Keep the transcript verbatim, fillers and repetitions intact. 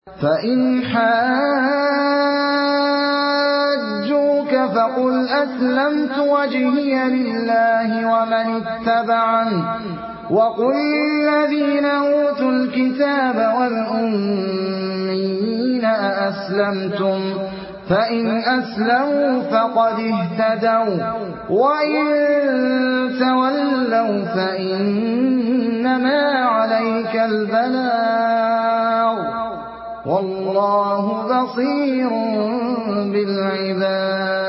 فإن حاجوك فقل أسلمت وجهي لله ومن اتبعني وقل للذين أوتوا الكتاب والأميين أأسلمتم فإن أسلموا فقد اهتدوا وإن تولوا فإنما عليك البلاغ والله بصير بالعباد.